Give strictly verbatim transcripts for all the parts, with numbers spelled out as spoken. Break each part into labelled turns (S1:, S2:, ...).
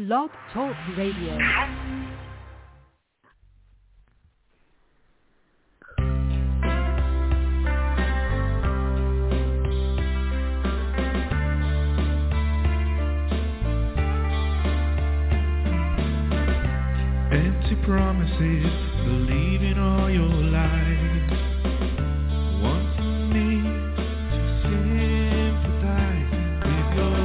S1: Blog Talk Radio.
S2: Empty promises, believing all your lies, wanting me to sympathize with your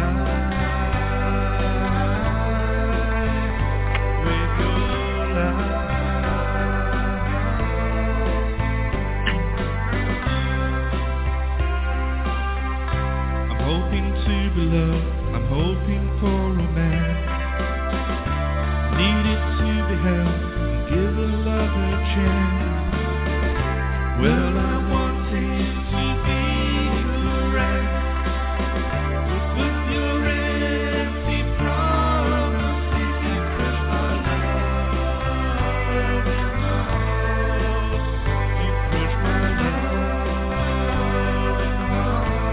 S2: lies, with your lies. I'm hoping to be loved, I'm hoping for romance. Needed to be held, give a love a chance. Well, I wanted to be correct, but with your empty promises, you crushed my love in my heart. You crushed my love in my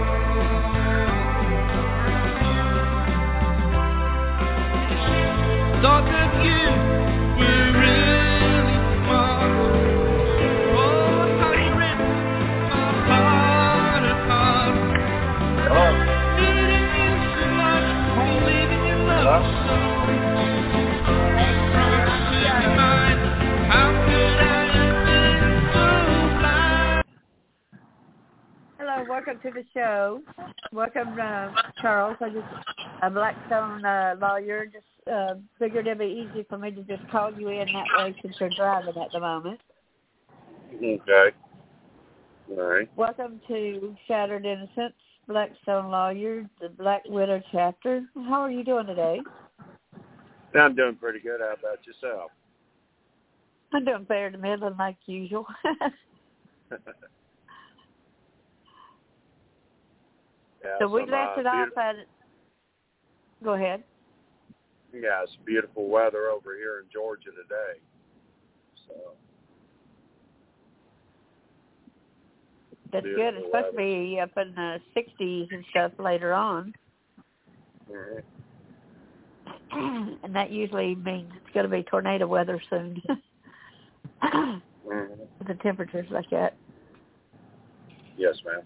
S2: heart. Thought that you were really smart. Oh, how you ripped my heart apart.
S3: Hello.
S2: Needing you so much, believing in love so. Promise to be mine. How could I have been so blind?
S4: Hello, welcome to the show. Welcome, uh, Charles. I just a Blackstone uh, lawyer. Just uh, figured it'd be easy for me to just call you in that way since you're driving at the moment.
S3: Okay. All right.
S4: Welcome to Shattered Innocence, Blackstone lawyer, the Black Widow chapter. How are you doing today?
S3: I'm doing pretty good. How about yourself?
S4: I'm doing fair to middling like usual.
S3: Yeah,
S4: so we
S3: some,
S4: left
S3: uh,
S4: it off
S3: beautiful,
S4: at. Go ahead.
S3: yeah, it's beautiful weather over here in Georgia today. So
S4: That's
S3: beautiful
S4: good. It's supposed to
S3: weather.
S4: be up in the sixties and stuff later on.
S3: Mhm.
S4: And that usually means it's going to be tornado weather soon.
S3: Mhm.
S4: The temperatures like that.
S3: Yes, ma'am.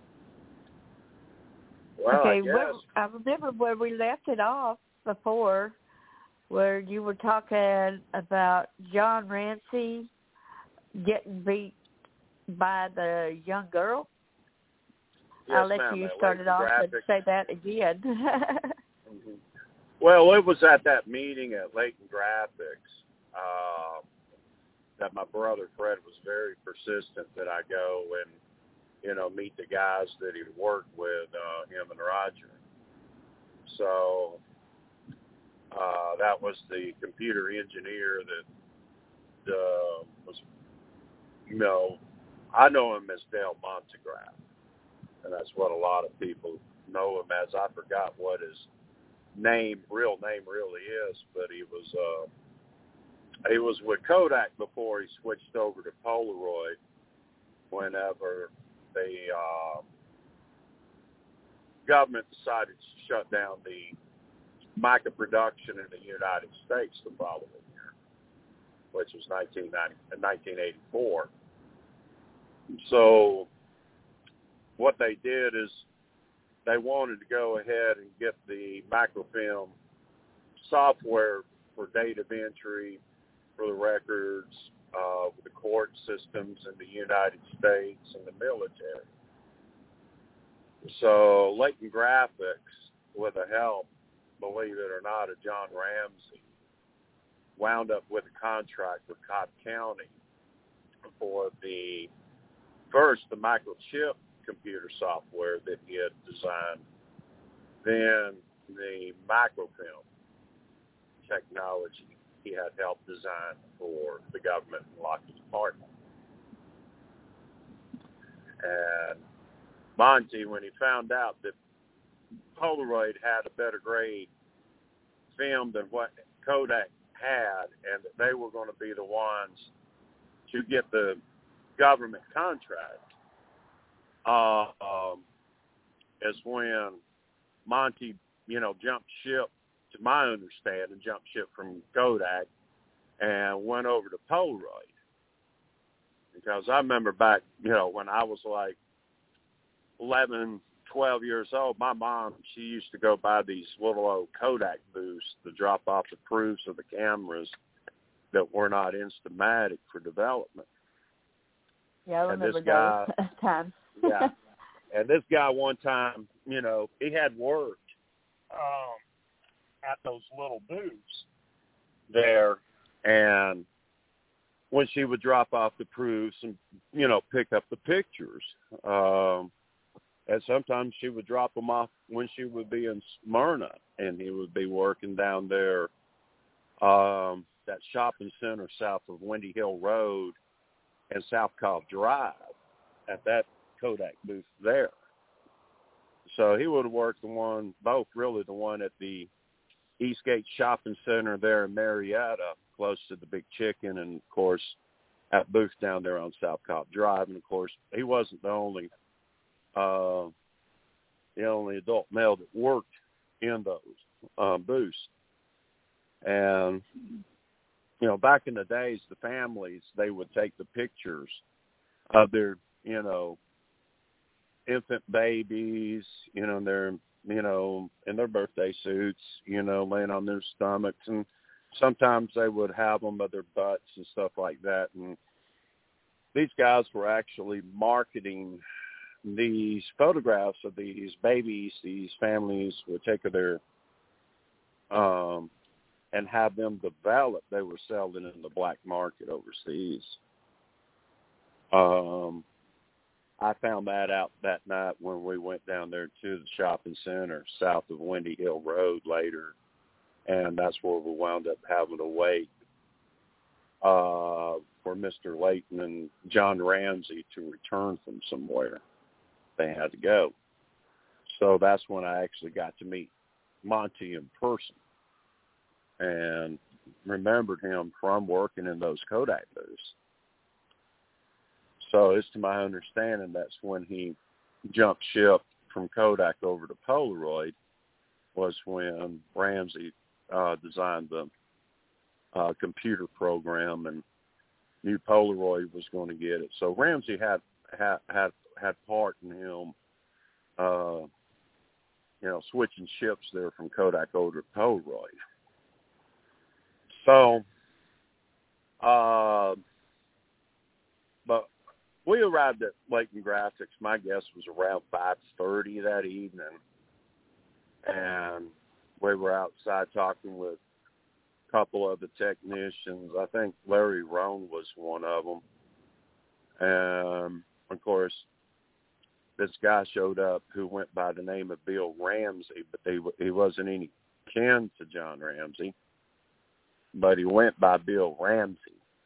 S3: Well,
S4: okay,
S3: I guess.
S4: well, I remember where we left it off before, where you were talking about John Rancy getting beat by the young girl.
S3: Yes,
S4: I'll let
S3: ma'am,
S4: you
S3: that
S4: start it
S3: Leighton
S4: off and
S3: Graphics.
S4: say that again.
S3: Mhm. Well, it was at that meeting at Leighton Graphics uh, that my brother Fred was very persistent that I go and, you know, meet the guys that he worked with, uh, him and Roger. So uh, that was the computer engineer that uh, was, you know, I know him as Dale Montegraph, and that's what a lot of people know him as. I forgot what his name, real name really is, but he was uh, he was with Kodak before he switched over to Polaroid whenever the uh, government decided to shut down the mica production in the United States the following year, which was nineteen eighty-four. So what they did is they wanted to go ahead and get the microfilm software for data entry for the records, uh, the court systems in the United States and the military. So Leighton Graphics, with the help, believe it or not, of John Ramsey, wound up with a contract with Cobb County for the first the microchip computer software that he had designed, then the microfilm technology he had helped design for the government and Lockheed Martin. And Monty, when he found out that Polaroid had a better grade film than what Kodak had, and that they were going to be the ones to get the government contract, uh, um, is when Monty, you know, jumped ship to my understanding, jumped ship from Kodak and went over to Polaroid. Because I remember back, you know, when I was like eleven, twelve years old, my mom, she used to go buy these little old Kodak booths to drop off the proofs of the cameras that were not Instamatic for development.
S4: Yeah, I
S3: and
S4: remember
S3: this guy,
S4: those times.
S3: yeah. And this guy one time, you know, he had worked um, at those little booths there, and when she would drop off the proofs and, you know, pick up the pictures, um, and sometimes she would drop them off when she would be in Smyrna, and he would be working down there, um, that shopping center south of Windy Hill Road and South Cobb Drive at that Kodak booth there. So he would have worked the one, both really the one at the Eastgate Shopping Center there in Marietta, close to the Big Chicken, and, of course, at booth down there on South Cobb Drive. And, of course, he wasn't the only uh, the only adult male that worked in those uh, booths. And, you know, back in the days, the families, they would take the pictures of their, you know, infant babies, you know, their, you know, in their birthday suits, you know, laying on their stomachs. And sometimes they would have them of their butts and stuff like that. And these guys were actually marketing these photographs of these babies, these families would take of their, um, and have them developed. They were selling in the black market overseas. Um, I found that out that night when we went down there to the shopping center south of Windy Hill Road later, and that's where we wound up having to wait uh, for Mister Layton and John Ramsey to return from somewhere. They had to go. So that's when I actually got to meet Monty in person and remembered him from working in those Kodak booths. So it's to my understanding that's when he jumped ship from Kodak over to Polaroid, was when Ramsey uh, designed the uh, computer program and knew Polaroid was going to get it. So Ramsey had had had, had part in him, uh, you know, switching ships there from Kodak over to Polaroid. So, uh, but we arrived at Layton Graphics, my guess was around five thirty that evening, and we were outside talking with a couple of the technicians. I think Larry Rohn was one of them. And, of course, this guy showed up who went by the name of Bill Ramsey, but he, he wasn't any kin to John Ramsey, but he went by Bill Ramsey.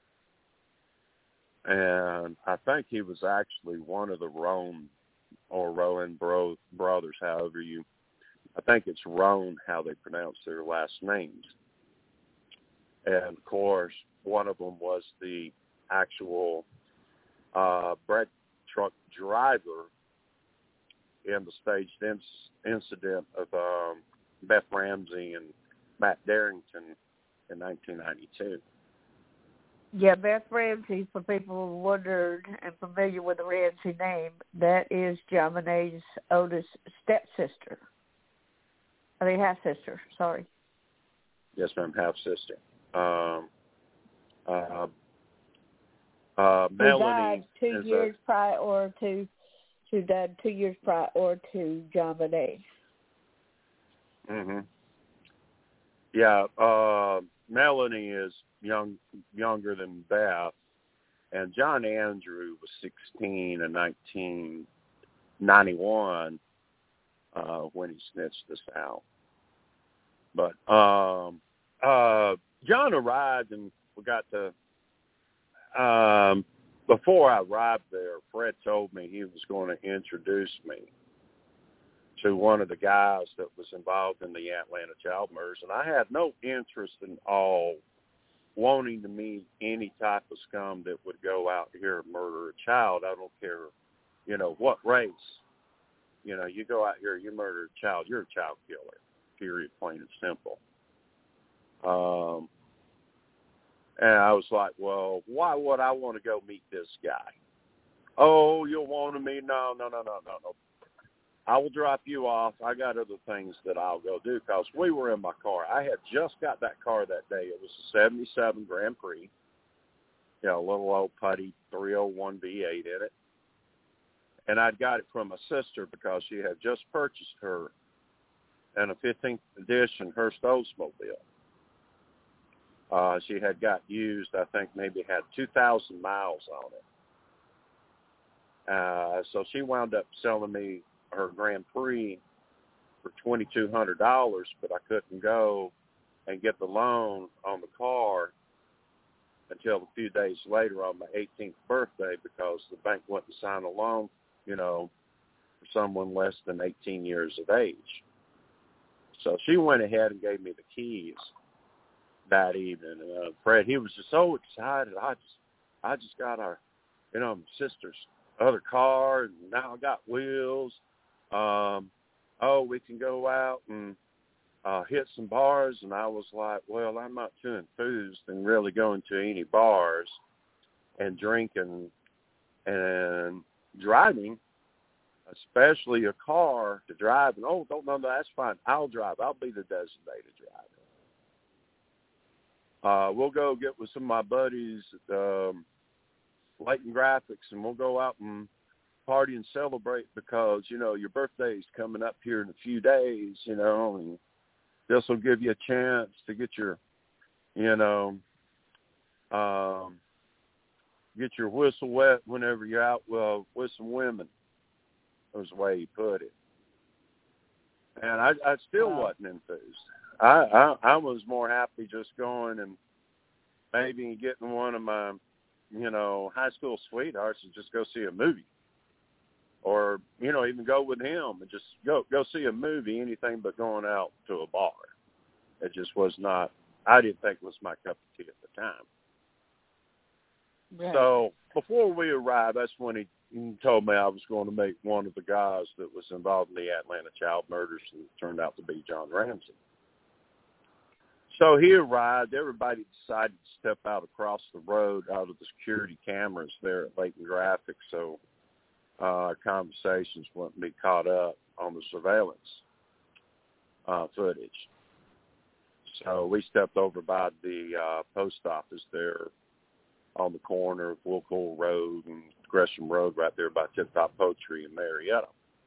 S3: And I think he was actually one of the Rohn or Rowan bro, brothers, however you, I think it's Rohn how they pronounce their last names. And, of course, one of them was the actual uh, bread truck driver in the staged inc- incident of um, Beth Ramsey and Matt Darrington in nineteen ninety-two.
S4: Yeah, Beth Ramsey, for people who wondered and familiar with the Ramsey name, that is John Monet's oldest stepsister. I mean, half-sister, sorry.
S3: Yes, ma'am, half-sister. Um, uh, uh,
S4: Who
S3: Melanie
S4: died two years
S3: a,
S4: prior to, who died two years prior to John Monet.
S3: Mm-hmm. Yeah, uh, Melanie is young, younger than Beth, and John Andrew was sixteen in nineteen ninety-one uh, when he snitched us out. But um, uh, John arrived, and we got to. Um, before I arrived there, Fred told me he was going to introduce me to one of the guys that was involved in the Atlanta child murders, and I had no interest in all wanting to meet any type of scum that would go out here and murder a child. I don't care, you know, what race. You know, you go out here, you murder a child, you're a child killer, period, plain and simple. Um, and I was like, well, why would I want to go meet this guy? Oh, you'll want to meet? No, no, no, no, no, no. I will drop you off. I got other things that I'll go do because we were in my car. I had just got that car that day. It was a seventy-seven Grand Prix, you know, a little old putty three oh one V eight in it. And I'd got it from my sister because she had just purchased her in a fifteenth edition Hearst Oldsmobile. Uh, she had got used, I think maybe had two thousand miles on it. Uh, so she wound up selling me her Grand Prix for twenty-two hundred dollars, but I couldn't go and get the loan on the car until a few days later on my eighteenth birthday because the bank wouldn't sign a loan, you know, for someone less than eighteen years of age. So she went ahead and gave me the keys that evening. Uh, Fred, he was just so excited. I just, I just got our, you know, my sister's other car, and now I got wheels. Um, oh, we can go out and uh, hit some bars. And I was like, well, I'm not too enthused in really going to any bars and drinking and driving, especially a car to drive. And, oh, don't know, that's fine. I'll drive. I'll be the designated driver. Uh, we'll go get with some of my buddies at um, Layton Graphics, and we'll go out and party and celebrate because, you know, your birthday's coming up here in a few days, you know, and this will give you a chance to get your, you know, um, get your whistle wet whenever you're out well, with some women, was the way he put it. And I, I still wow. wasn't enthused. I, I, I was more happy just going and maybe getting one of my, you know, high school sweethearts and just go see a movie. Or, you know, even go with him and just go go see a movie, anything but going out to a bar. It just was not, I didn't think it was my cup of tea at the time. Right. So before we arrived, that's when he, he told me I was going to meet one of the guys that was involved in the Atlanta child murders, and it turned out to be John Ramsey. So he arrived. Everybody decided to step out across the road out of the security cameras there at Layton Graphics, so uh, conversations wouldn't be caught up on the surveillance uh, footage. So we stepped over by the uh, post office there on the corner of Woolcool Road and Gresham Road right there by Tip Top Poetry in Marietta,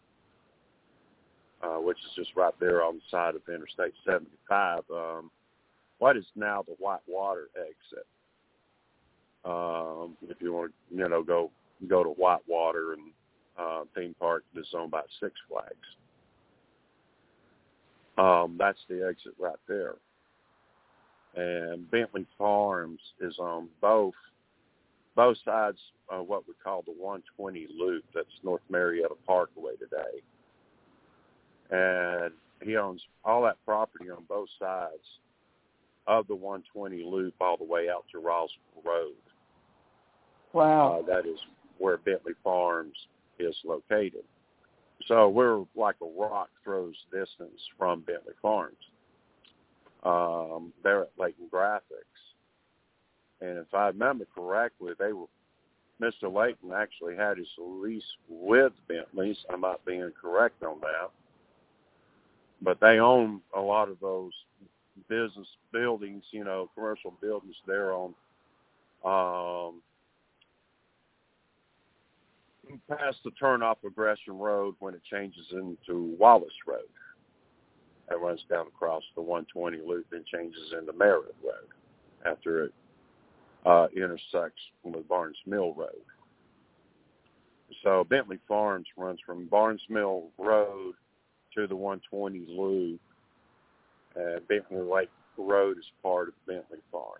S3: uh, which is just right there on the side of Interstate seventy-five. Um, what is now the Whitewater exit. Um, if you want to, you know, go go to Whitewater and uh, theme park that's owned by Six Flags. Um, that's the exit right there. And Bentley Farms is on both both sides of what we call the one twenty loop. That's North Marietta Parkway today. And he owns all that property on both sides of the one twenty loop all the way out to Roswell Road.
S4: Wow.
S3: Uh, that is where Bentley Farms is located. So we're like a rock throws distance from Bentley Farms. Um, they're at Layton Graphics. And if I remember correctly, they were Mister Layton actually had his lease with Bentley's. I might be incorrect on that. But they own a lot of those business buildings, you know, commercial buildings there on um, past the turnoff of Gresham Road when it changes into Wallace Road. That runs down across the one twenty loop and changes into Merritt Road after it uh, intersects with Barnes Mill Road. So Bentley Farms runs from Barnes Mill Road to the one twenty loop. Uh, Bentley Lake Road is part of Bentley Farm.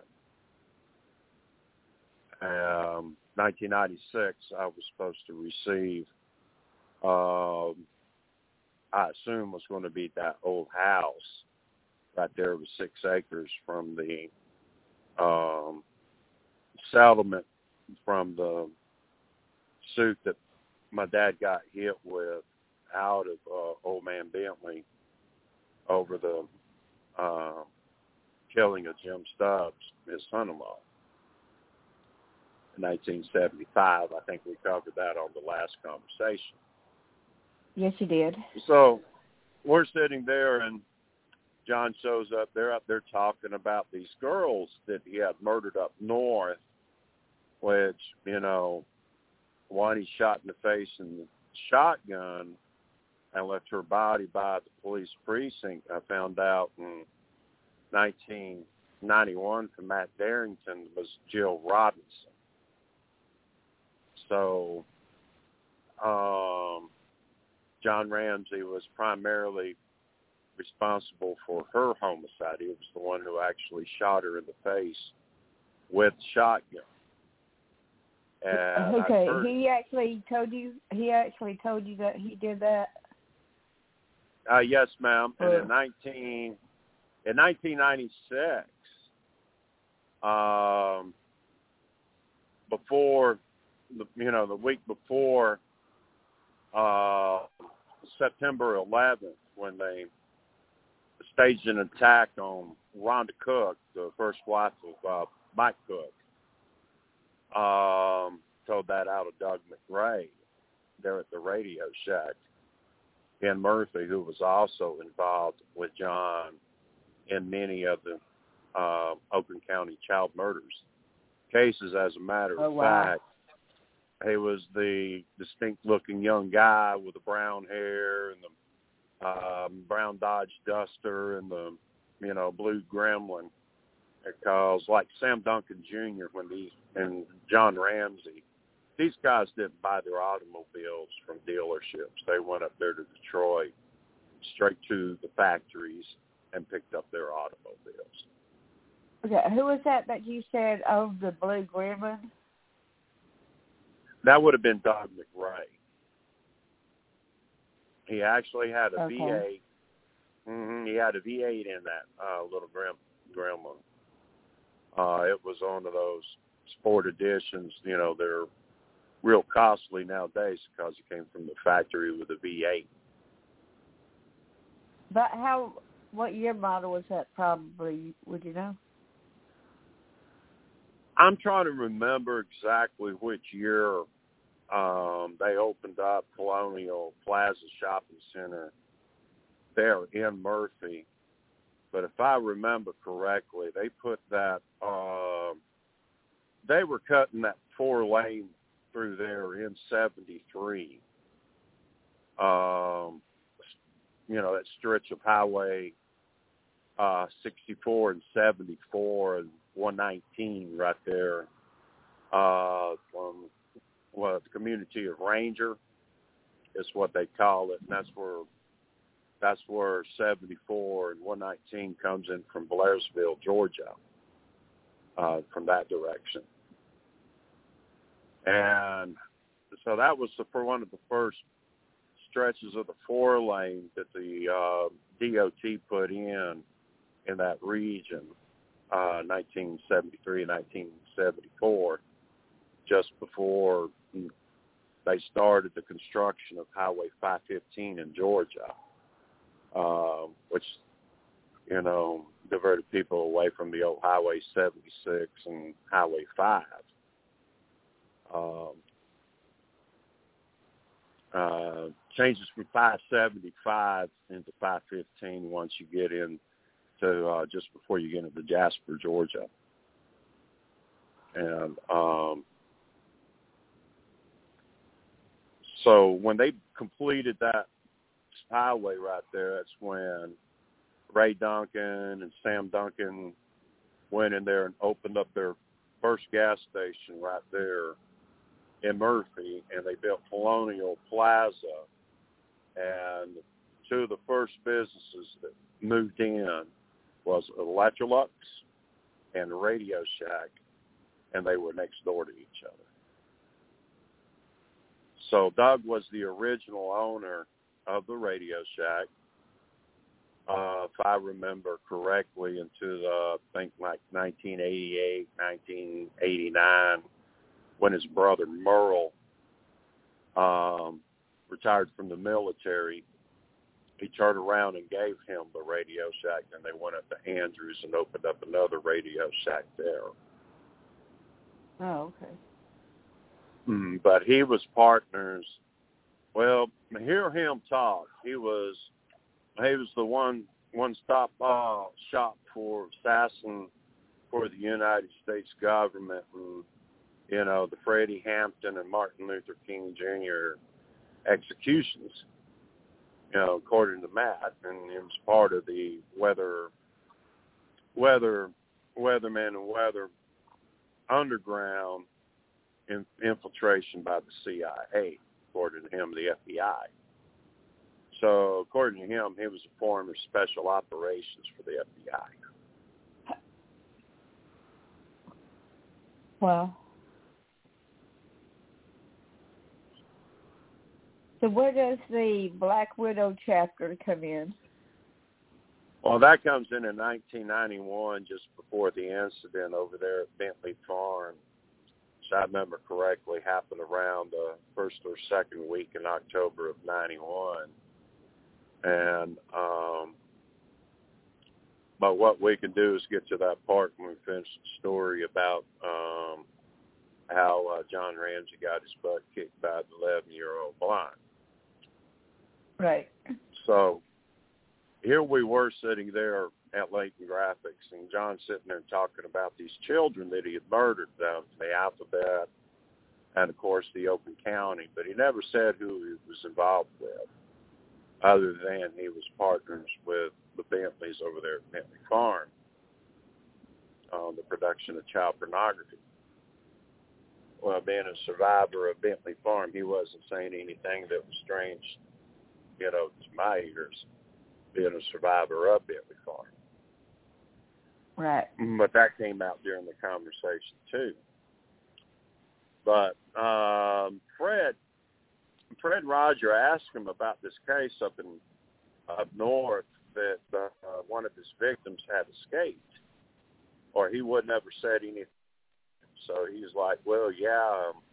S3: Um, nineteen ninety-six, I was supposed to receive, um, I assume was going to be that old house right there with six acres from the um, settlement from the suit that my dad got hit with out of uh, Old Man Bentley over the uh, killing of Jim Stubbs, his son-in-law, in nineteen seventy-five. I think we covered that on the last conversation.
S4: Yes, you did.
S3: So we're sitting there, and John shows up. They're up there talking about these girls that he had murdered up north, which, you know, one he shot in the face in the shotgun and left her body by the police precinct. I found out in nineteen ninety-one from Matt Darrington was Jill Robinson. So um, John Ramsey was primarily responsible for her homicide. He was the one who actually shot her in the face with shotgun. And
S4: okay,
S3: heard,
S4: he actually told you. He actually told you that he did that.
S3: Uh, yes, ma'am. And
S4: Uh,
S3: in nineteen in nineteen ninety-six, um, before the, you know, the week before uh, September eleventh, when they staged an attack on Rhonda Cook, the first wife of uh, Mike Cook. Um, told that out of Doug McRae there at the Radio Shack. Ken Murphy, who was also involved with John in many of the uh, Oakland County child murders cases, as a matter
S4: oh,
S3: of
S4: wow.
S3: fact. He was the distinct-looking young guy with the brown hair and the um, brown Dodge Duster and the, you know, blue Gremlin. Because, like Sam Duncan Junior when these, and John Ramsey, these guys didn't buy their automobiles from dealerships. They went up there to Detroit, straight to the factories, and picked up their automobiles.
S4: Okay, who was that that you said owned the blue Gremlin?
S3: That would have been Doug McRae. He actually had a
S4: okay.
S3: V eight. Mm-hmm, he had a V eight in that uh, little grem- Gremlin. Uh, it was one of those sport editions, you know, they're real costly nowadays because it came from the factory with a V eight.
S4: But how, what year model was that probably, would you know?
S3: I'm trying to remember exactly which year um, they opened up Colonial Plaza Shopping Center there in Murphy. But if I remember correctly, they put that, uh, they were cutting that four lane through there in seventy-three. Um, you know, that stretch of Highway uh, sixty-four and seventy-four and one nineteen right there uh, from well, the community of Ranger is what they call it, and that's where That's where seventy-four and one nineteen comes in from Blairsville, Georgia, uh, from that direction. And so that was the, for one of the first stretches of the four lane that the uh, D O T put in in that region, uh, nineteen seventy-three and nineteen seventy-four, just before they started the construction of Highway five fifteen in Georgia. Uh, which, you know, diverted people away from the old Highway seventy-six and Highway five. Um, uh, changes from five seventy-five into five fifteen once you get into, uh, just before you get into Jasper, Georgia. And um, so when they completed that highway right there, that's when Ray Duncan and Sam Duncan went in there and opened up their first gas station right there in Murphy, and they built Colonial Plaza. And two of the first businesses that moved in was Electrolux and Radio Shack, and they were next door to each other. So Doug was the original owner of the Radio Shack, uh, if I remember correctly, into the, I think like nineteen eighty-eight, nineteen eighty-nine, when his brother Merle um, retired from the military he turned around and gave him the Radio Shack, and they went up to Andrews and opened up another Radio Shack there.
S4: Oh, okay.
S3: Mm, but he was partners. Well, hear him talk. He was he was the one one stop uh, shop for assassin for the United States government, and you know the Freddie Hampton and Martin Luther King Junior executions. You know, according to Matt, and it was part of the weather, weather, weatherman and weather underground in, infiltration by the C I A. According to him, the F B I. So, according to him, he was a former special operations for the F B I.
S4: Wow. So where does the Black Widow chapter come in?
S3: Well, that comes in in nineteen ninety-one, just before the incident over there at Bentley Farm. If I remember correctly, happened around the first or second week in October of ninety-one. And, um, but what we can do is get to that part when we finish the story about um, how uh, John Ramsey got his butt kicked by the eleven-year-old blind.
S4: Right.
S3: So here we were sitting there at Layton Graphics, and John sitting there talking about these children that he had murdered, down to the Alphabet and, of course, the Oakland County. But he never said who he was involved with, other than he was partners with the Bentleys over there at Bentley Farm on the production of child pornography. Well, being a survivor of Bentley Farm, he wasn't saying anything that was strange, you know, to my ears, being a survivor of Bentley Farm.
S4: Right.
S3: But that came out during the conversation, too. But um, Fred, Fred Roger asked him about this case up in up north that uh, one of his victims had escaped, or he would never said anything. So he's like, well, yeah, um,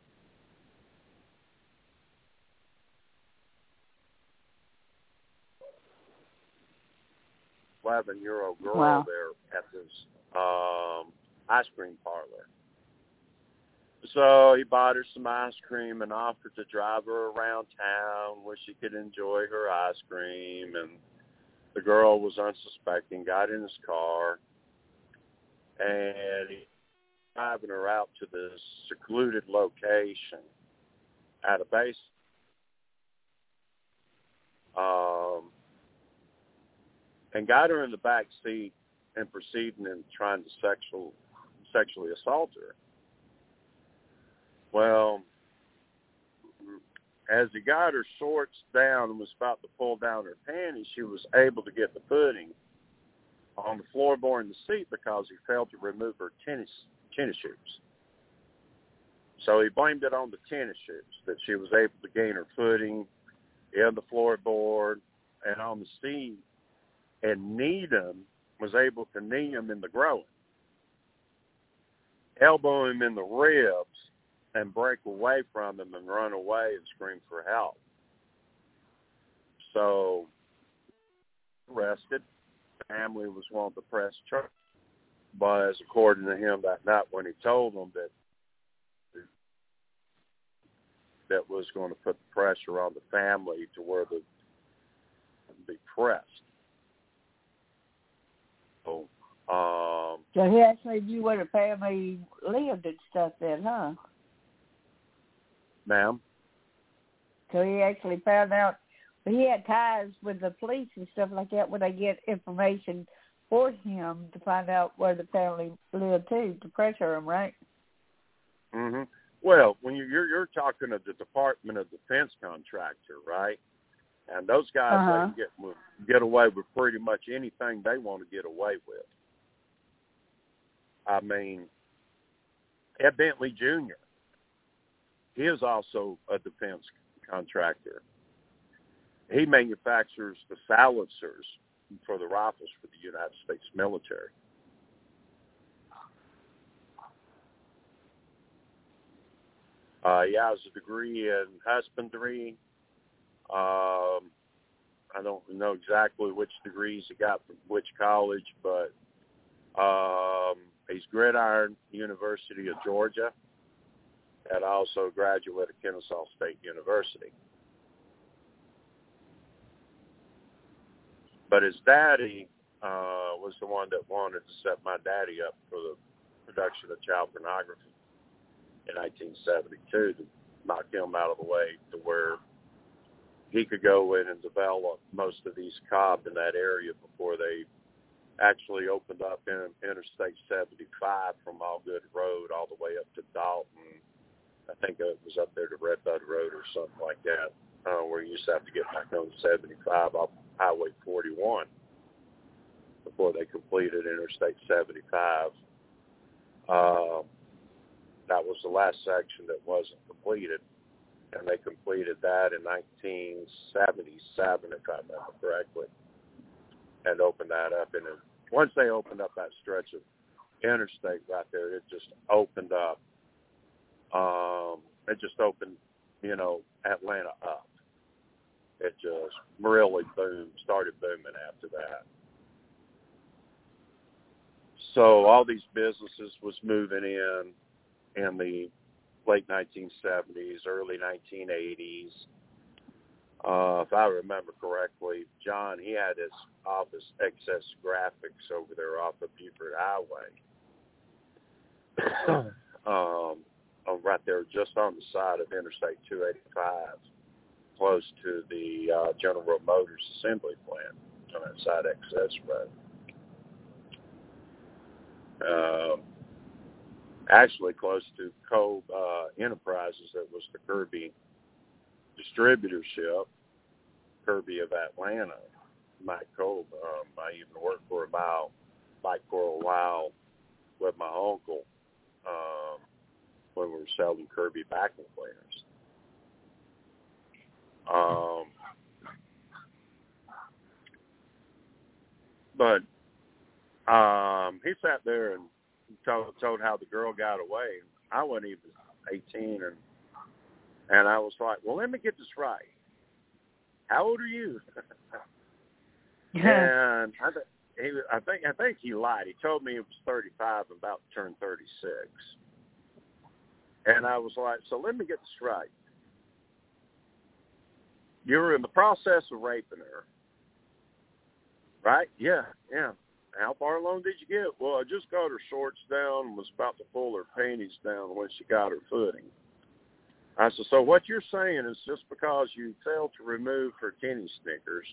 S3: eleven-year-old girl
S4: wow.
S3: there at this um, ice cream parlor. So he bought her some ice cream and offered to drive her around town where she could enjoy her ice cream. And the girl was unsuspecting, got in his car, and he was driving her out to this secluded location at a base. Um, and got her in the back seat and proceeding and trying to sexual, sexually assault her. Well, as he got her shorts down and was about to pull down her panties, she was able to get the footing on the floorboard in the seat because he failed to remove her tennis tennis shoes. So he blamed it on the tennis shoes, that she was able to gain her footing in the floorboard and on the seat, and kneed him, was able to knee him in the groin, elbow him in the ribs, and break away from him and run away and scream for help. So, arrested. Family was wanting to press charge. But as according to him that night when he told them that that was going to put the pressure on the family to where they would be pressed. So, um,
S4: so he actually knew where the family lived and stuff then, huh?
S3: Ma'am?
S4: So he actually found out, but he had ties with the police and stuff like that when they get information for him to find out where the family lived too, to pressure him, right?
S3: Mm-hmm. Well, when you, you're you're talking of the Department of Defense contractor, right? And those guys,
S4: uh-huh.
S3: they can get get away with pretty much anything they want to get away with. I mean, Ed Bentley Junior, he is also a defense contractor. He manufactures the silencers for the rifles for the United States military. Uh, he has a degree in husbandry. Um, I don't know exactly which degrees he got from which college, but um, he's Gridiron University of Georgia, and also a graduate of Kennesaw State University. But his daddy uh, was the one that wanted to set my daddy up for the production of child pornography in nineteen seventy-two to knock him out of the way to where he could go in and develop most of these cob in that area before they actually opened up in Interstate seventy-five from Allgood Road all the way up to Dalton. I think it was up there to Redbud Road or something like that, uh, where you used to have to get back on seventy-five off Highway forty-one before they completed Interstate seventy-five. Uh, that was the last section that wasn't completed, and they completed that in nineteen seventy-seven, if I remember correctly, and opened that up. And once they opened up that stretch of interstate right there, it just opened up. Um, it just opened, you know, Atlanta up. It just really boomed, started booming after that. So all these businesses was moving in in the late nineteen seventies, early nineteen eighties. Uh, if I remember correctly, John, he had his office Excess Graphics over there off of Buford Highway. um, right there just on the side of Interstate two eighty-five, close to the uh, General Motors assembly plant on that side Excess Road. Um, actually close to Cobb uh, Enterprises, that was the Kirby distributorship, Kirby of Atlanta, Mike Cobb. Um, I even worked for a while, Mike for a while with my uncle um, when we were selling Kirby vacuum cleaners. Um, but um, he sat there and told, told how the girl got away. I wasn't even eighteen, and and I was like, well, let me get this right. How old are you? And I, th- he, I think I think he lied. He told me he was thirty-five and about to turn thirty-six. And I was like, so let me get this right. You were in the process of raping her, right? Yeah, yeah. How far along did you get? Well, I just got her shorts down and was about to pull her panties down when she got her footing. I said, so what you're saying is just because you failed to remove her tennis sneakers,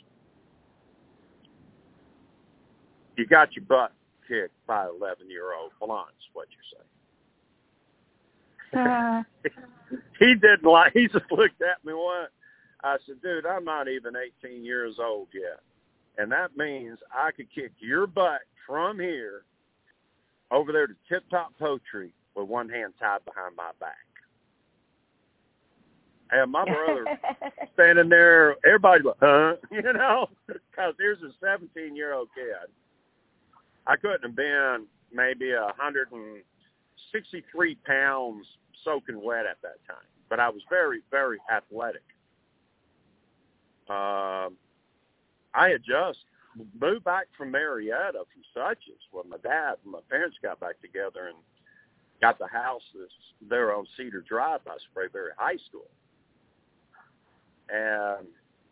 S3: you got your butt kicked by an eleven-year-old blonde, is what you're saying. Uh. He didn't like, he just looked at me once. I said, dude, I'm not even eighteen years old yet. And that means I could kick your butt from here over there to Tip Top Poultry with one hand tied behind my back. And my brother standing there, everybody's like, huh? You know, because there's a seventeen-year-old kid. I couldn't have been maybe one hundred sixty-three pounds soaking wet at that time. But I was very, very athletic. Um, I had just moved back from Marietta, from Suches, when my dad and my parents got back together and got the house that's there on Cedar Drive by Sprayberry High School. And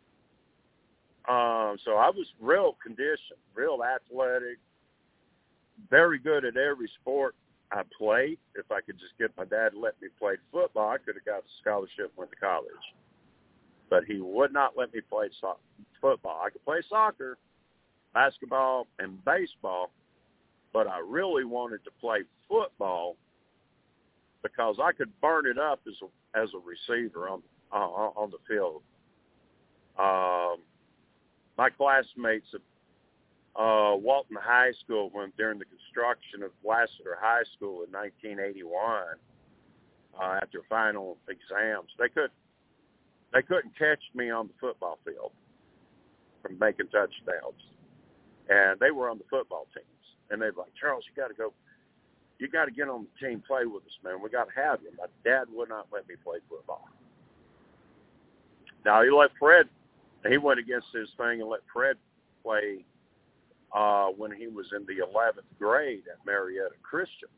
S3: um, so I was real conditioned, real athletic, very good at every sport I played. If I could just get my dad to let me play football, I could have got a scholarship and went to college. But he would not let me play so- football. I could play soccer, basketball, and baseball, but I really wanted to play football because I could burn it up as a, as a receiver on uh, on the field. Um, my classmates at uh, Walton High School, when during the construction of Lassiter High School in nineteen eighty-one, uh, after final exams, they could they couldn't catch me on the football field from making touchdowns, and they were on the football teams. And they'd like, Charles, you got to go. You got to get on the team, play with us, man. We got to have you. My dad would not let me play football. Now, he let Fred he went against his thing and let Fred play uh, when he was in the eleventh grade at Marietta Christian.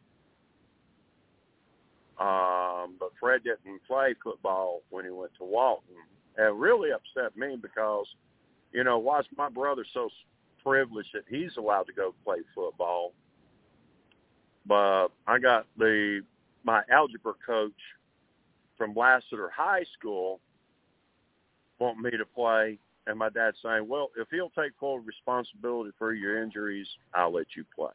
S3: Um, but Fred didn't play football when he went to Walton. And it really upset me because, you know, why is my brother so privileged that he's allowed to go play football? But I got the my algebra coach from Lassiter High School wanting me to play, and my dad saying, well, if he'll take full responsibility for your injuries, I'll let you play.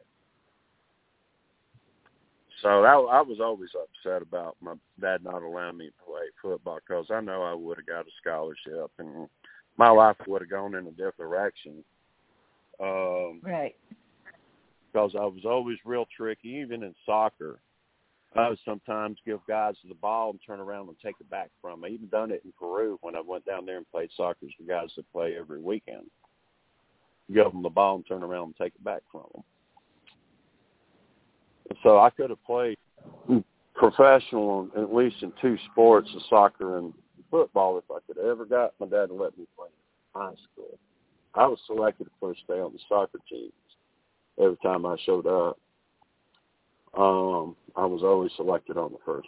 S3: So that, I was always upset about my dad not allowing me to play football because I know I would have got a scholarship and my life would have gone in a different direction. Um,
S4: right.
S3: Because I was always real tricky, even in soccer. I would sometimes give guys the ball and turn around and take it back from them. I even done it in Peru when I went down there and played soccer with guys that play every weekend. Give them the ball and turn around and take it back from them. So I could have played professional, at least in two sports, of soccer and football, if I could have ever got my dad to let me play in high school. I was selected the first day on the soccer teams every time I showed up. Um, I was always selected on the first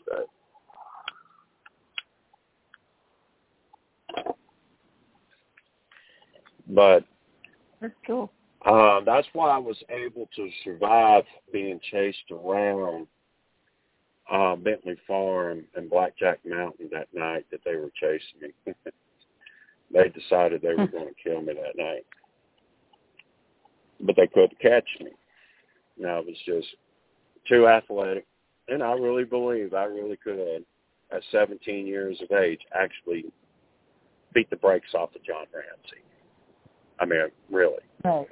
S3: day. But
S4: that's cool.
S3: Uh, that's why I was able to survive being chased around uh, Bentley Farm and Blackjack Mountain that night that they were chasing me. They decided they were going to kill me that night. But they couldn't catch me. And I was just too athletic. And I really believe I really could, at seventeen years of age, actually beat the brakes off of John Ramsey. I mean, really.
S4: Right.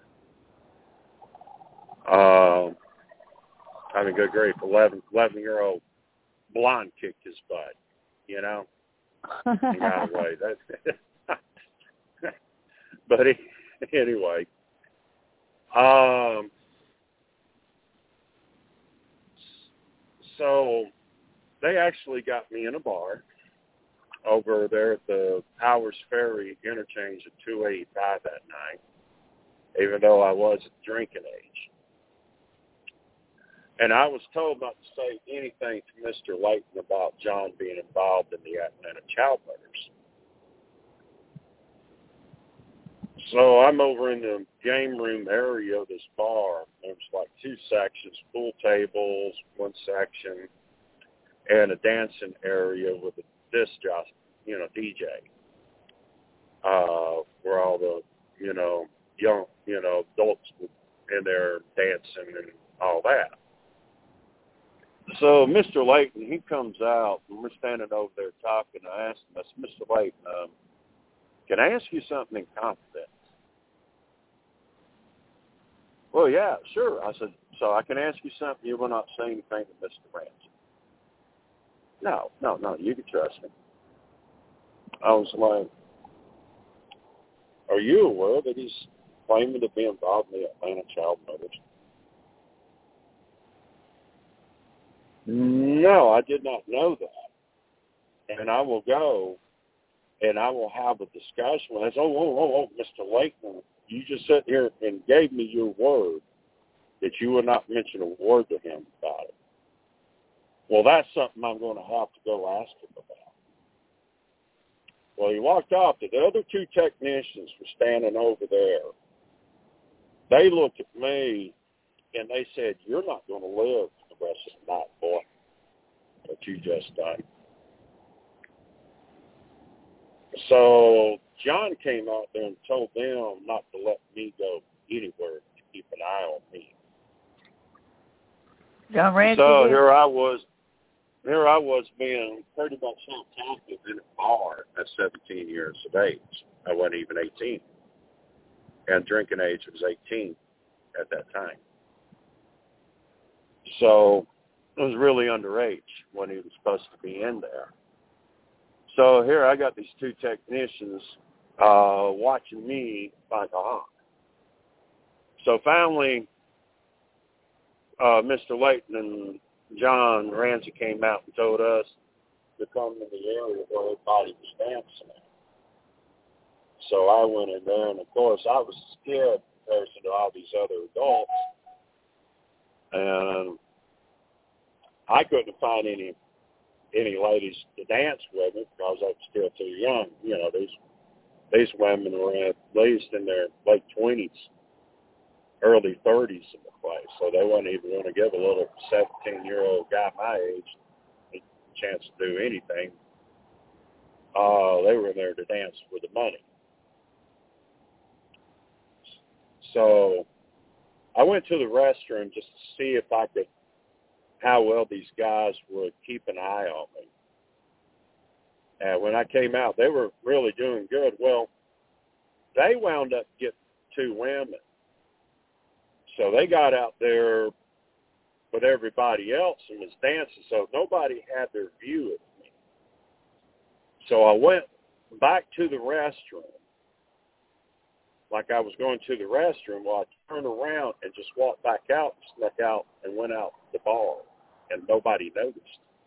S3: Um, I mean, good grief, eleven, eleven-year-old blonde kicked his butt, you know? He got away. That, but he, anyway, um, so they actually got me in a bar over there at the Powers Ferry interchange at two eighty-five that night, even though I was at drinking age. And I was told not to say anything to Mister Layton about John being involved in the Atlanta child murders. So I'm over in the game room area of this bar. There's like two sections, pool tables, one section, and a dancing area with a disc jockey, you know, D J, uh, where all the, you know, young, you know, adults in there dancing and all that. So Mister Layton, he comes out, and we're standing over there talking. I asked him, I said, Mister Layton, um, can I ask you something in confidence? Well, yeah, sure. I said, so I can ask you something, you will not say anything to Mister Ramsey. No, no, no, you can trust me. I was like, are you aware that he's claiming to be involved in the Atlanta child murders? No, I did not know that. And I will go and I will have a discussion. I said, oh, oh, oh, oh, Mister Layton, you just sat here and gave me your word that you would not mention a word to him about it. Well, that's something I'm going to have to go ask him about. Well, he walked off. The other two technicians were standing over there. They looked at me, and they said, you're not going to live the rest of the night, boy, what you just done. So John came out there and told them not to let me go anywhere, to keep an eye on me.
S4: John Ramsey
S3: So
S4: did.
S3: here I was, here I was being pretty much held captive in a bar at seventeen years of age. I wasn't even eighteen. And drinking age was eighteen at that time. So it was really underage when he was supposed to be in there. So here I got these two technicians uh, watching me like a hawk. So finally, uh, Mister Layton and John Ramsey came out and told us to come to the area where everybody was dancing at. So I went in there, and of course I was scared in comparison to all these other adults, and I couldn't find any any ladies to dance with me because I was still too young. You know, these these women were at least in their late twenties, early thirties in the place, so they wasn't even going to give a little seventeen-year-old guy my age a chance to do anything. Uh, they were in there to dance for the money. So I went to the restroom just to see if I could, how well these guys would keep an eye on me. And when I came out, they were really doing good. Well, they wound up getting two women. So they got out there with everybody else and was dancing, so nobody had their view of me. So I went back to the restroom like I was going to the restroom. Well, I turned around and just walked back out, snuck out, and went out the bar, and nobody noticed.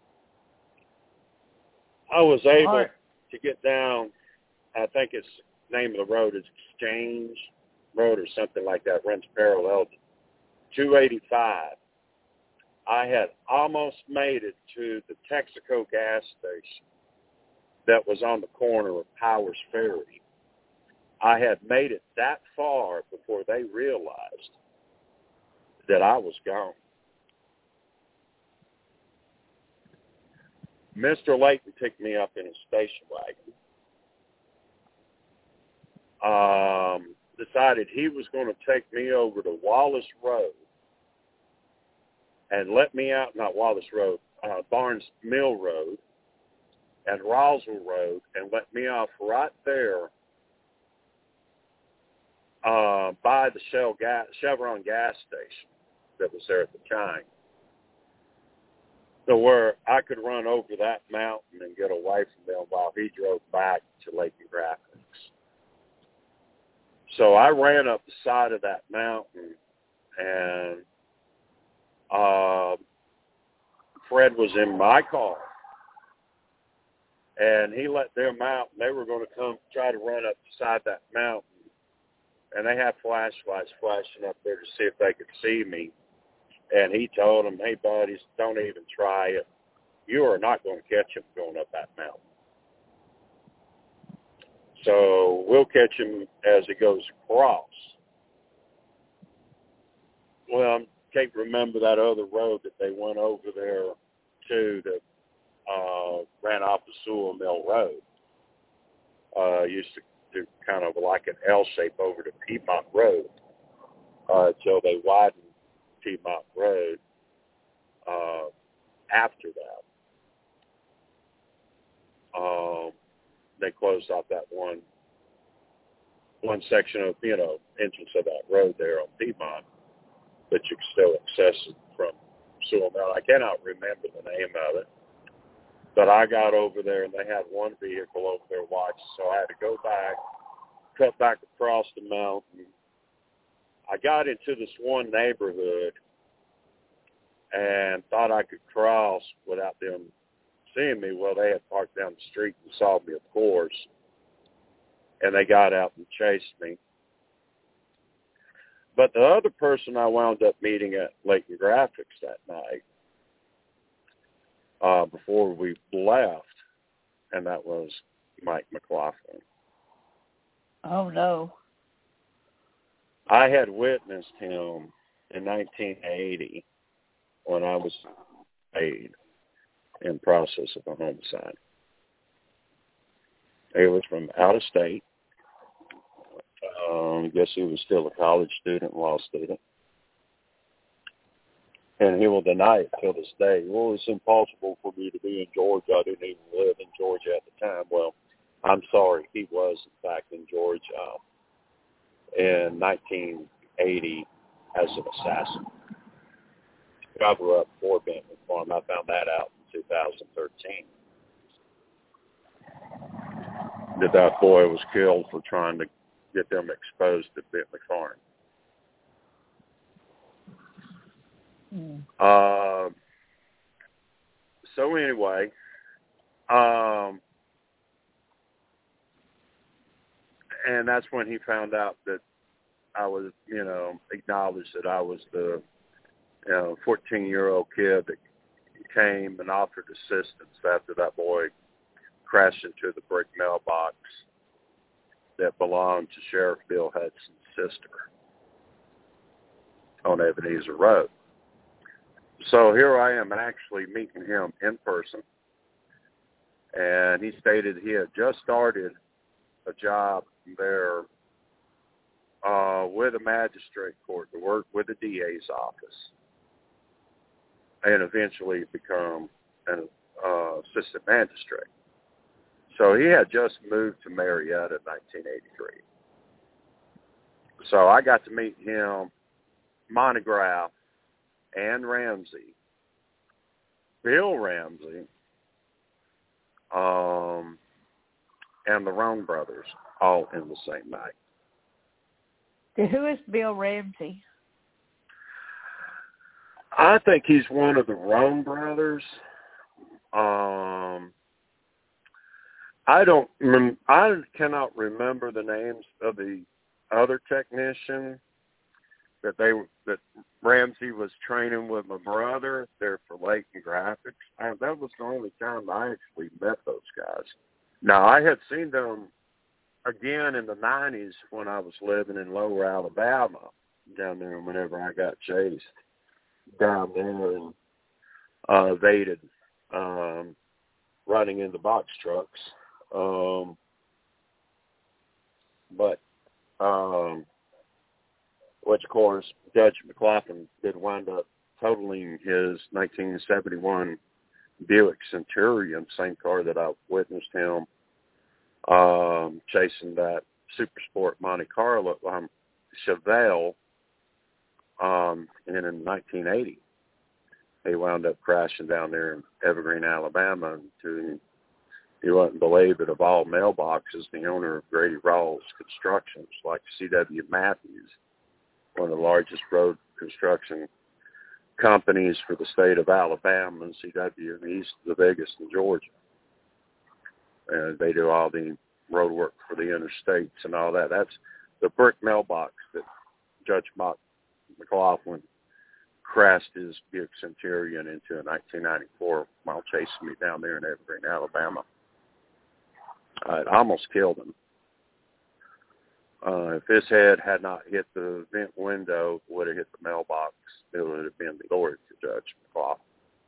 S3: I was able
S4: Right.
S3: to get down, I think it's the name of the road is Exchange Road or something like that, runs parallel to two eighty-five. I had almost made it to the Texaco gas station that was on the corner of Powers Ferry. I had made it that far before they realized that I was gone. Mister Layton picked me up in a station wagon. Um, decided he was going to take me over to Wallace Road and let me out, not Wallace Road, uh, Barnes Mill Road and Roswell Road, and let me off right there uh, by the Shell gas, Chevron gas station that was there at the time. So where I could run over that mountain and get away from them while he drove back to Layton Graphics. So I ran up the side of that mountain, and uh, Fred was in my car, and he let them out, and they were going to come try to run up the side of that mountain, and they had flashlights flashing up there to see if they could see me. And he told them, hey, buddies, don't even try it. You are not going to catch him going up that mountain. So we'll catch him as he goes across. Well, I can't remember that other road that they went over there to that uh, ran off the Sewell Mill Road. Uh, used to do kind of like an L shape over to Piedmont Road uh, until they widened Piedmont Road uh, after that. Um, they closed off that one one section of, you know, entrance of that road there on Piedmont, but you can still access it from Sewell Mill. I cannot remember the name of it, but I got over there and they had one vehicle over there watching, so I had to go back, cut back across the mountain. I got into this one neighborhood and thought I could cross without them seeing me. Well, they had parked down the street and saw me, of course, and they got out and chased me. But the other person I wound up meeting at Layton Graphics that night, uh, before we left, and that was Mike McLaughlin.
S4: Oh, no.
S3: I had witnessed him in nineteen eighty when I was paid in process of a homicide. He was from out of state. Um, I guess he was still a college student, law student. And he will deny it till this day. Well, it's impossible for me to be in Georgia. I didn't even live in Georgia at the time. Well, I'm sorry. He was, in fact, in Georgia in nineteen eighty as an assassin. Cover up for Bentley Farm. I found that out in two thousand thirteen. That that boy was killed for trying to get them exposed to Bentley Farm.
S4: Mm.
S3: Uh, so anyway, um, and that's when he found out that I was, you know, acknowledged that I was the, you know, fourteen-year-old kid that came and offered assistance after that boy crashed into the brick mailbox that belonged to Sheriff Bill Hudson's sister on Ebenezer Road. So here I am actually meeting him in person, and he stated he had just started a job there uh, with a magistrate court to work with the D A's office and eventually become an uh, assistant magistrate. So he had just moved to Marietta in nineteen eighty-three. So I got to meet him, Monograph, and Ramsey, Bill Ramsey, um, and the Roan brothers, all in the same night.
S4: Who is Bill Ramsey?
S3: I think he's one of the Roan brothers. Um, I don't. I cannot remember the names of the other technician that they that Ramsey was training with my brother there for Layton Graphics. I, that was the only time I actually met those guys. Now, I had seen them again in the nineties when I was living in Lower Alabama down there whenever I got chased down there and uh, evaded um, running into box trucks. Um, but, um, which, of course, Judge McLaughlin did wind up totaling his nineteen seventy-one Buick Centurion, same car that I witnessed him um, chasing that Super Sport Monte Carlo um, Chevelle um, in, in nineteen eighty. He wound up crashing down there in Evergreen, Alabama. And to, you wouldn't believe it, of all mailboxes, the owner of Grady Rawls Constructions, like C W Matthews, one of the largest road construction companies for the state of Alabama, and C W and East, the biggest in Georgia. And they do all the road work for the interstates and all that. That's the brick mailbox that Judge McLaughlin crashed his Buick Centurion into in nineteen ninety-four while chasing me down there in Evergreen, Alabama. Uh, it almost killed him. Uh, if his head had not hit the vent window, it would have hit the mailbox. It would have been the glory for Judge McLaughlin.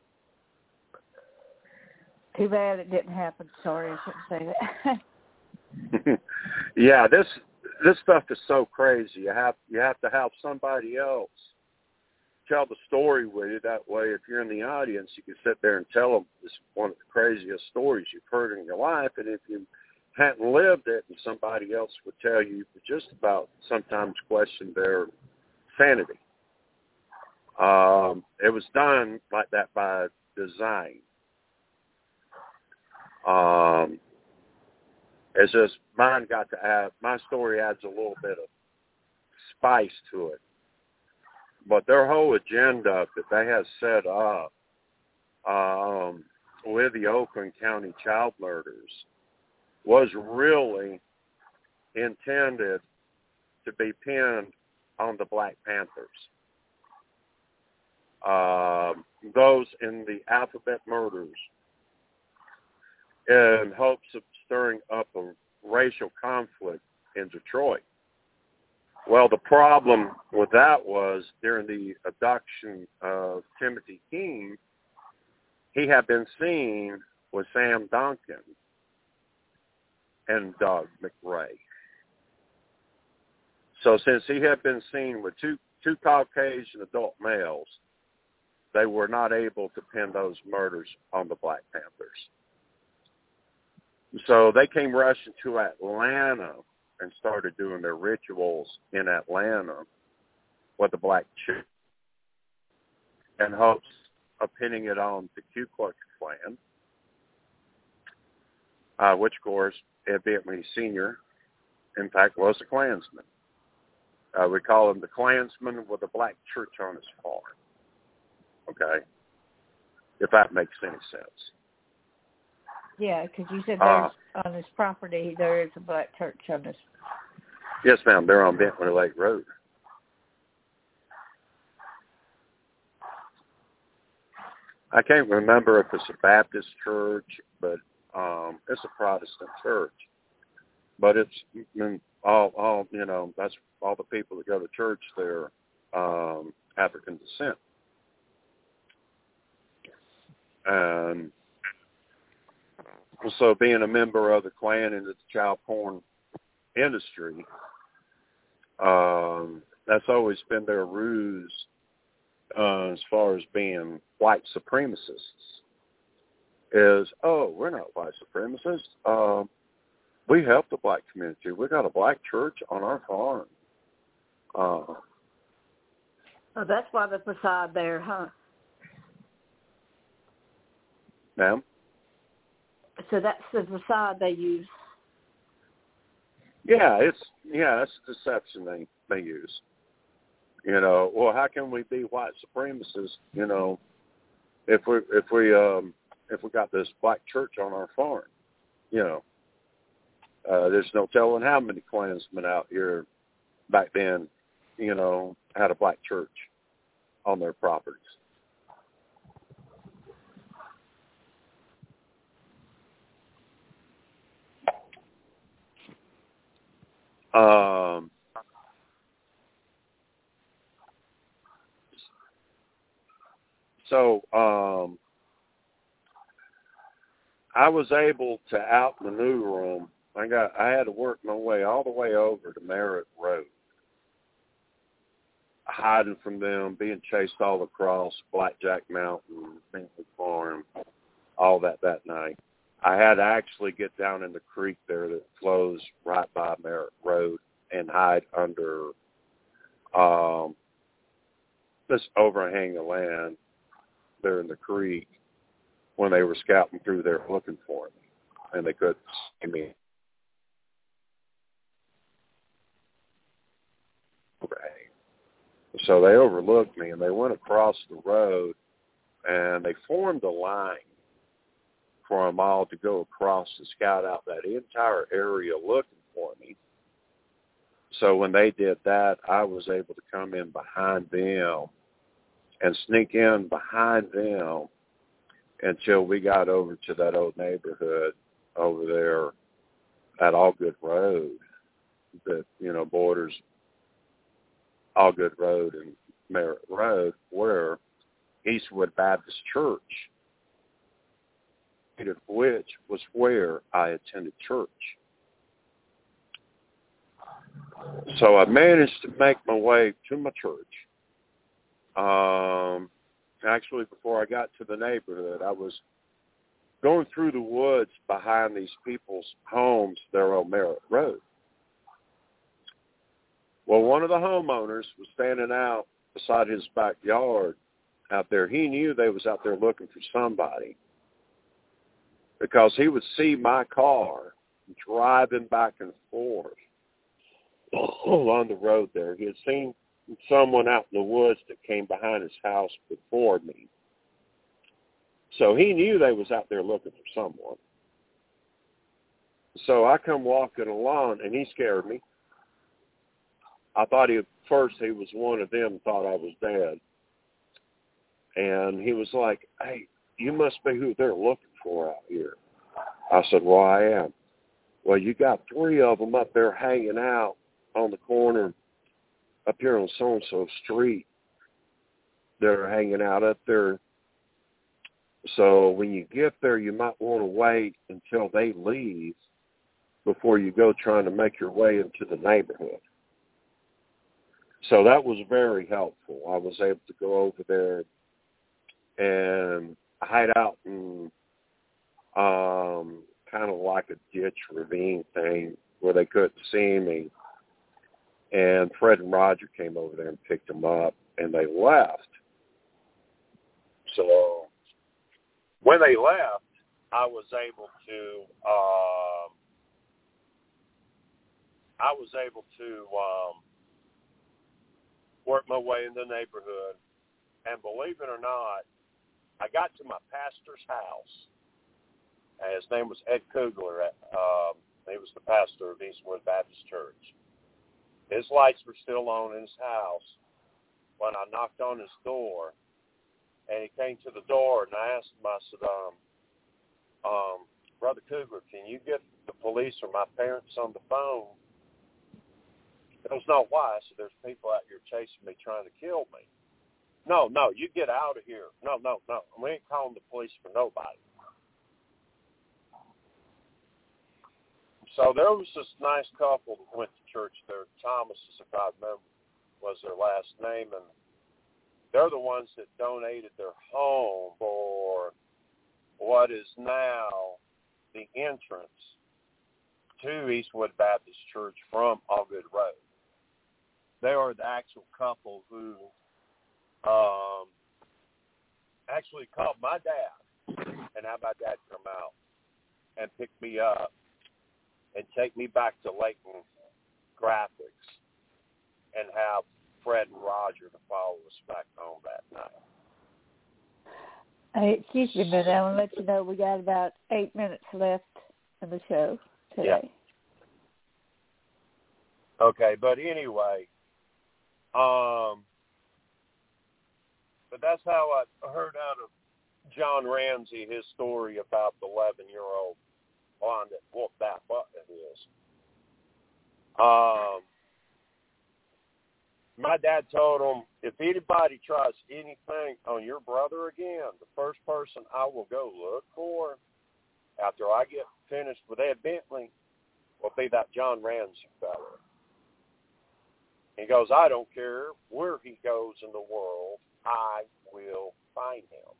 S4: Too bad it didn't happen. Sorry, I shouldn't say that.
S3: Yeah, this this stuff is so crazy. You have you have to have somebody else tell the story with you. That way, if you're in the audience, you can sit there and tell them this is one of the craziest stories you've heard in your life. And if you hadn't lived it, and somebody else would tell you, just about sometimes question their sanity. Um, it was done like that by design. Um, it's just mine got to add, my story adds a little bit of spice to it. But their whole agenda that they have set up um, with the Oakland County child murders was really intended to be pinned on the Black Panthers. Um, those in the Alphabet murders, in hopes of stirring up a racial conflict in Detroit. Well, the problem with that was during the abduction of Timothy King, he had been seen with Sam Duncan and Doug McRae. So since he had been seen with two, two Caucasian adult males, they were not able to pin those murders on the Black Panthers. So they came rushing to Atlanta and started doing their rituals in Atlanta with the Black Church in hopes of pinning it on the Ku Klux Klan, uh, which, of course, Ed Bentley Senior, in fact, was a Klansman. Uh, we call him the Klansman with a black church on his farm. Okay? If that makes any sense.
S4: Yeah, because you said there's, uh, on his property there is a black church on his
S3: Yes, ma'am. They're on Bentley Lake Road. I can't remember if it's a Baptist church, but um, it's a Protestant church. But it's I mean, all, all you know. That's all the people that go to church. They're um, African descent, and so being a member of the Klan in the child porn industry, um, that's always been their ruse uh, as far as being white supremacists. Is oh, we're not white supremacists. Um, we help the black community. We got a black church on our farm. Uh,
S4: Oh, that's why the facade there, huh?
S3: ma'am?
S4: So that's the facade they use.
S3: Yeah, it's yeah, that's the deception they they use. You know, well, how can we be white supremacists? You know, if we if we um if we got this black church on our farm, you know, uh, there's no telling how many Klansmen out here back then, you know, had a black church on their properties. Um, so um, I was able to outmaneuver them. I got I had to work my way all the way over to Merritt Road, hiding from them, being chased all across Blackjack Mountain, Bentley Farm, all that that night. I had to actually get down in the creek there that flows right by Merritt Road and hide under um, this overhang of land there in the creek when they were scouting through there looking for me, and they couldn't see me. So they overlooked me, and they went across the road, and they formed a line for them all to go across to scout out that entire area looking for me. So when they did that, I was able to come in behind them and sneak in behind them until we got over to that old neighborhood over there at Allgood Road that, you know, borders Allgood Road and Merritt Road, where Eastwood Baptist Church, which was where I attended church. So I managed to make my way to my church. Um, actually, before I got to the neighborhood, I was going through the woods behind these people's homes there on Merritt Road. Well, one of the homeowners was standing out beside his backyard out there. He knew they was out there looking for somebody because he would see my car driving back and forth along the road there. He had seen someone out in the woods that came behind his house before me. So he knew they was out there looking for someone. So I come walking along, and he scared me. I thought he, first he was one of them, thought I was dead. And he was like, hey, you must be who they're looking for out here. I said, well, I am. Well, you got three of them up there hanging out on the corner up here on so-and-so street. They're hanging out up there. So when you get there, you might want to wait until they leave before you go trying to make your way into the neighborhood. So that was very helpful. I was able to go over there and hide out in um, kind of like a ditch ravine thing where they couldn't see me. And Fred and Roger came over there and picked them up, and they left. So when they left, I was able to um, I was able to um, work my way in the neighborhood, and believe it or not, I got to my pastor's house. And his name was Ed Kugler. Um, he was the pastor of Eastwood Baptist Church. His lights were still on in his house when I knocked on his door, and he came to the door, and I asked him, I said, um, um, Brother Cougar, can you get the police or my parents on the phone? He goes, no, why? I said, there's people out here chasing me, trying to kill me. No, no, you get out of here. No, no, no, we ain't calling the police for nobody. So there was this nice couple that went to church there. Thomas, if I remember, was their last name, and they're the ones that donated their home for what is now the entrance to Eastwood Baptist Church from Allgood Road. They are the actual couple who um, actually called my dad and had my dad come out and pick me up and take me back to Layton Graphics and have Fred and Roger to follow us back home that night.
S4: Hey, excuse me a minute. I want to let you know we got about eight minutes left in the show today.
S3: Yeah. Okay, but anyway, um, but that's how I heard out of John Ramsey his story about the eleven-year-old blonde that whooped that butt of his. Um, my dad told him, if anybody tries anything on your brother again, the first person I will go look for after I get finished with Ed Bentley will be that John Ramsey fella. He goes, I don't care where he goes in the world, I will find him.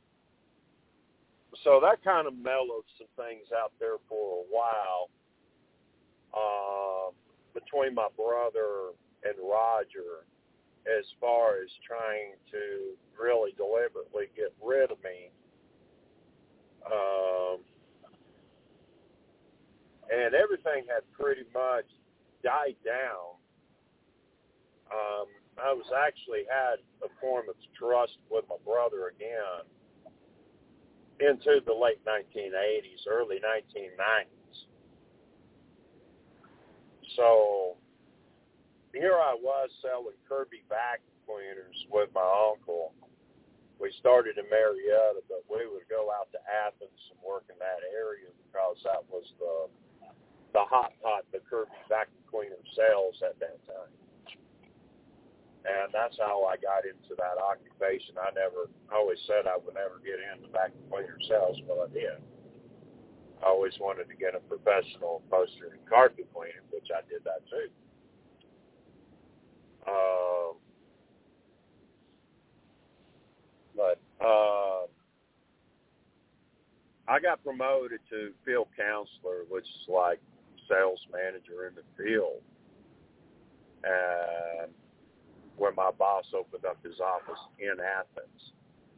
S3: So that kind of mellowed some things out there for a while uh, between my brother and Roger as far as trying to really deliberately get rid of me. Um, and everything had pretty much died down. Um, I was actually had a form of trust with my brother again into the late nineteen eighties, early nineteen nineties. So here I was selling Kirby vacuum cleaners with my uncle. We started in Marietta, but we would go out to Athens and work in that area because that was the the hot pot the Kirby vacuum cleaner sales at that time. And that's how I got into that occupation. I never, I always said I would never get into vacuum cleaner sales, but I did. I always wanted to get a professional poster and carpet cleaning, which I did that too. Um, but uh, I got promoted to field counselor, which is like sales manager in the field. And where my boss opened up his office in Athens.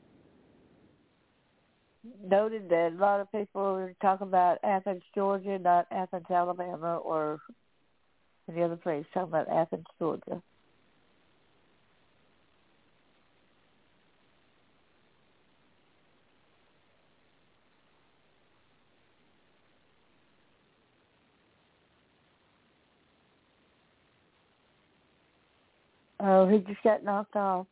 S4: Noted that a lot of people are talking about Athens, Georgia, not Athens, Alabama, or any other place, talking about Athens, Georgia. Oh, he just got knocked off.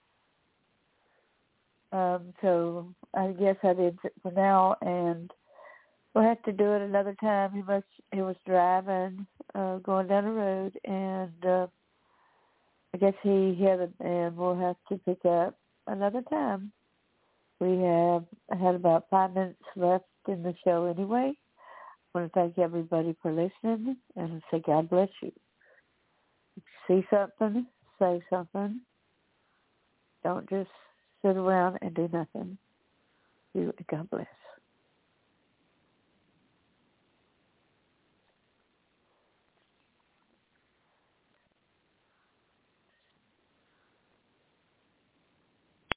S4: Um, so I guess I did for now, and we'll have to do it another time. He must. He was driving, uh, going down the road, and uh, I guess he hit it, and we'll have to pick up another time. We have had about five minutes left in the show anyway. I want to thank everybody for listening, and say God bless you. If you see something, say something. Don't just sit around and do nothing. You, God bless.